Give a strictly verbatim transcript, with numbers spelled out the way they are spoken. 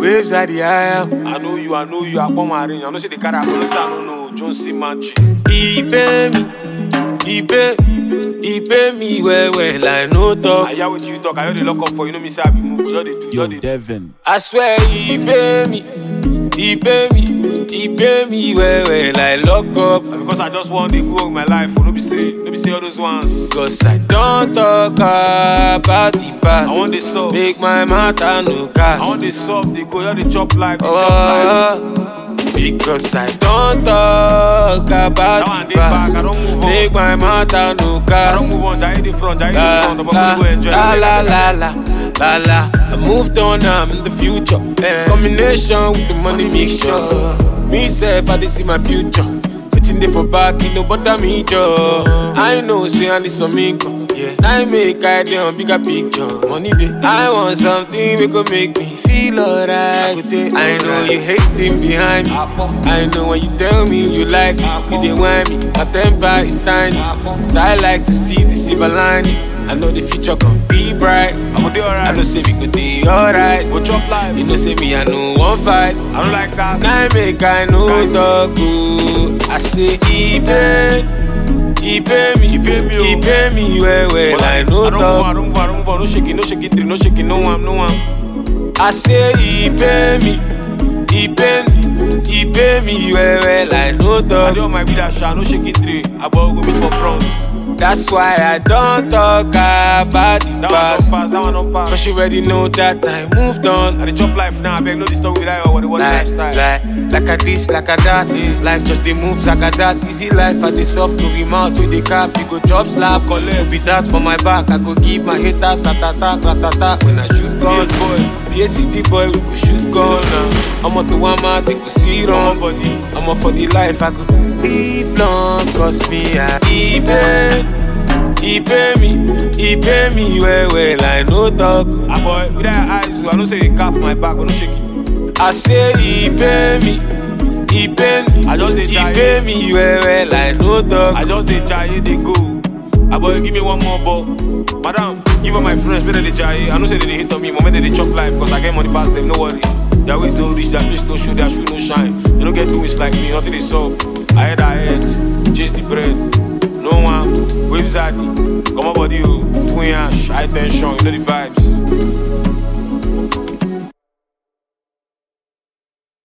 waves at the aisle. I know you, I know you, I come and ring. I know see the car, I don't know, John C. Manchi. He pay me, he pay, he pay me well, well, I no talk. I hear what you talk, I hear the lock up for you, know me say I be move, you they do, you they do. Devin. I swear he pay me, he pay me, he pay me well, well, I lock up. Because I just want to go with my life, no be say, no be say all those ones. Cause I don't talk about the past. I want the soft. Make my matter no cash. I want the soft, they go, you they chop life, they oh, chop life. Because I don't talk about the past. Make my matter no cash. I don't move on, I hit the front, I hit the front. I'm gonna go enjoy la, la, la, la, la, la. I moved on, I'm in the future. Yeah. Combination with the money mixture. Me self, I did see my future. Waiting there for back, you know, but me job. I know, say I need some income. Yeah. I make idea on bigger picture. Money day. I want something we could make me feel alright. I know you hating behind me. I know when you tell me you like me, you dey want me. My temper is tiny. I like to see the silver lining. I know the future gon' be bright. I'ma do alright. I know say we could do alright. Go chop life. You know say me I know one fight. I don't like that. I make I know talk good. I say he pay, he pay me, he pay me, he pay me well well. I know talk. I don't move, I don't move, I don't shake it, no shake it, three, no shake it, no one, no one. I say he pay me, he pay me, he pay me well well. I know talk. I don't my vida shine, no shake it, three. I bought go meet for front. That's why I don't talk about the that past. One don't pass, that one don't pass. Cause you already know that I moved on. I dey chop life now, I beg no disturb with that or the like, lifestyle. Like, like a this, like a that. Yeah. Life just the moves like a that. Easy life at the soft, no be mouth with the cap. You go job slap, collect. Be that for my back. I go give my haters a attack, attack when I shoot gun. boy. Be a city boy, we go shoot gun now. I'm a to one man, they go see run. I'm a for the life, I go live long. Cause me, I even. He pay me, he pay me well, well, I no talk. Ah boy, with that eyes, I don't say he calf my back, I don't shake it. I say he pay me, he pay me, I just dey he try pay me well, well, I no talk. I just dey try, they go. Ah boy, give me one more ball. Madam, give her my friends, better they try. I don't say they hit on me, moment they chop life, cause I get money past them, no worry. Their way don't reach, their face no show, their shoe no shine. They don't get doings like me, nothing they saw. I head, I head, chase the bread. No one, waves at it. Come on, body, you. Twin ash, high tension, you know the vibes.